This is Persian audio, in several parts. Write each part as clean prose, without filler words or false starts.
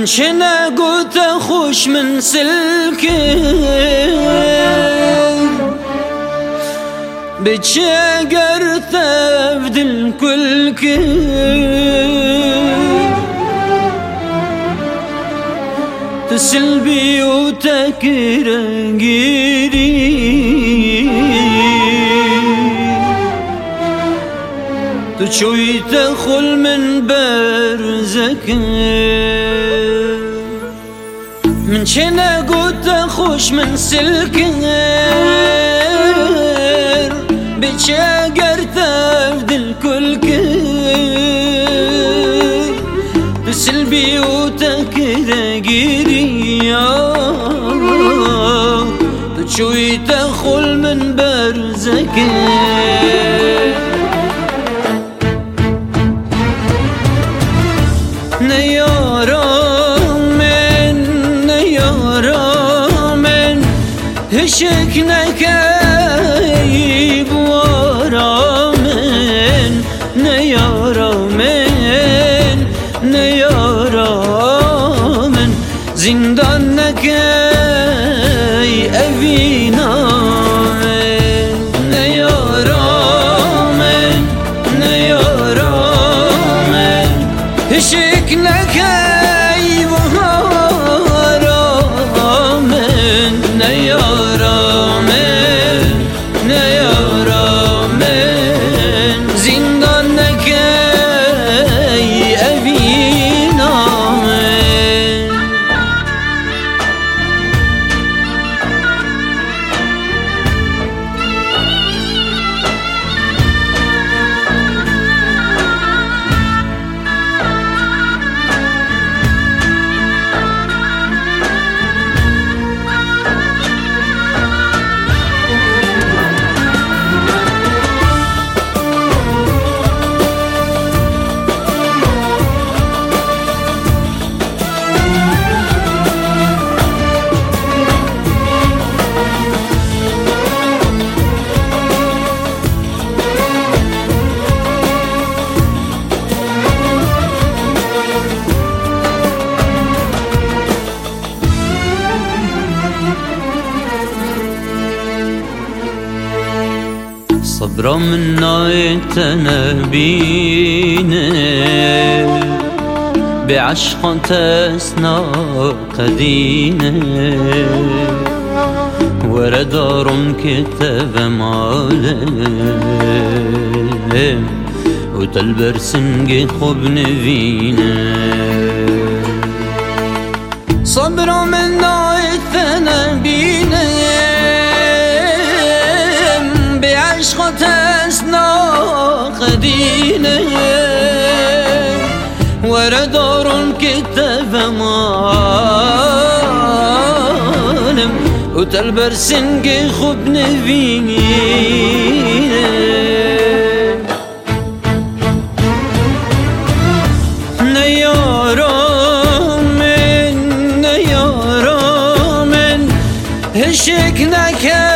من شنا قلت خوش من سلكي بتشاقرت افدل كلكي تسلبي وتكرقيري تشوي تخل من برزك من شنا قلت خوش من سلكر بتشاقر تفدل كل كر بسلبي وتكرقيري تشوي تخل من برزك هشكنا كايب ورا من نيارا من زندانك اي افينا نيارا من هشكنا كايب ورا من نيارا صبرا من نايتنا بينا بعشق تسنا قدينا وردار كتاب معلم وتلبر سنجي خب نفينا صبرا من نايتنا بينا عشق تسنا قدينا وردار كتاب معلم وتلبر سنجي خب نفينا نيارا من هشكنا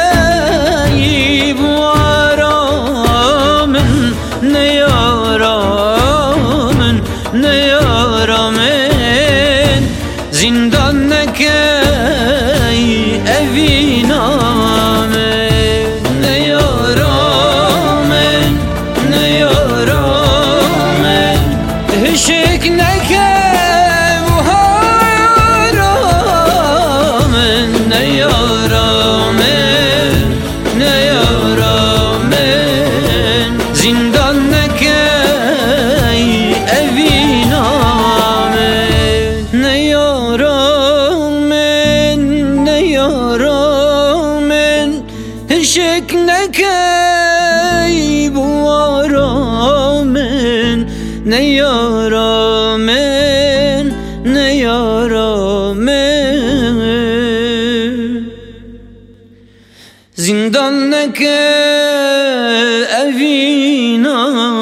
كايب ورا من نيارا من زندانك اي افينا نيارا من هشكنا كايب ورا من نيارا زندانك اي افينا نيارا من هشكنا كايب ورا من نيارا من زندانك افينا